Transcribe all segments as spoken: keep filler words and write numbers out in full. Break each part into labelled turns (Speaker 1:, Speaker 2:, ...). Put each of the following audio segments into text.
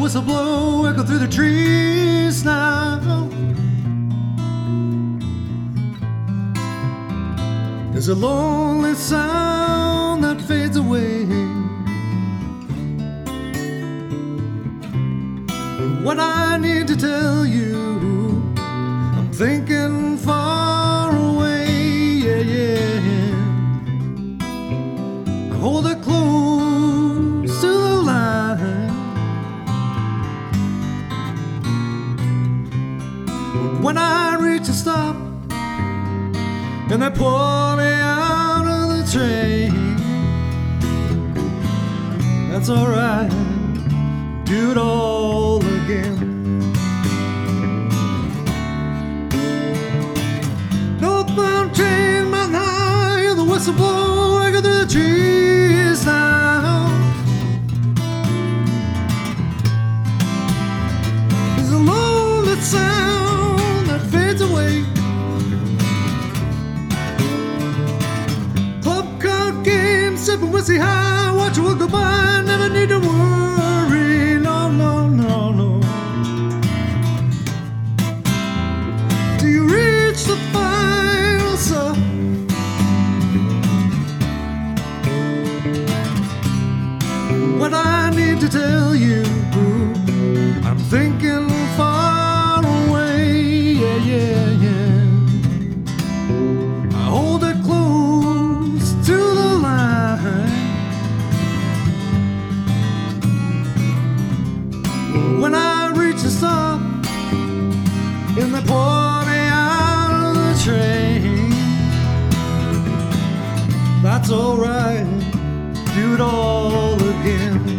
Speaker 1: whistle blow, echo through the trees now. There's a lonely sound that fades away. What I need to tell you, I'm thinking far away, yeah, yeah. I hold it close to the line. When I reach a stop and they pull me out of the train, that's alright, do it all again. Northbound train, mountain high, hear the whistle blow, echo through the trees now. There's a lonely sound that fades away. Club card game, sipping whiskey high, watch the world go by, never need to worry, no, no, no, no. Do you reach the final stop? What I need to tell you, I'm thinking far away, yeah, yeah, yeah. I hold it close to the line. When I reach the stop and they pour me out of the train, that's alright, do it all again.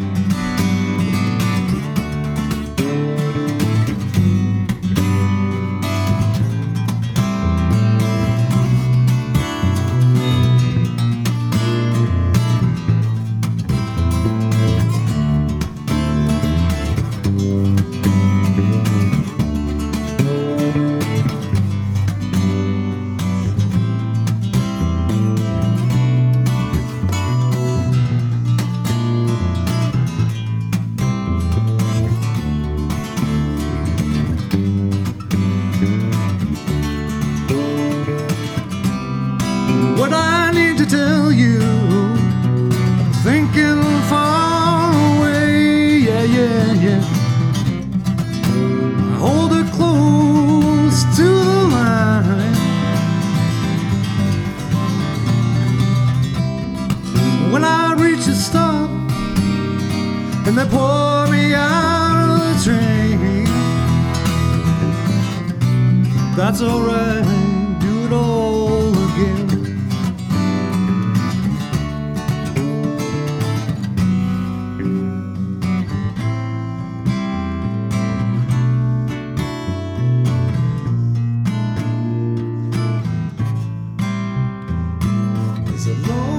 Speaker 1: What I need to tell you, I'm thinking far away, yeah, yeah, yeah. I hold it close to the line. When I reach the stop and they pour me out of the train, that's alright, do it all again. It's a long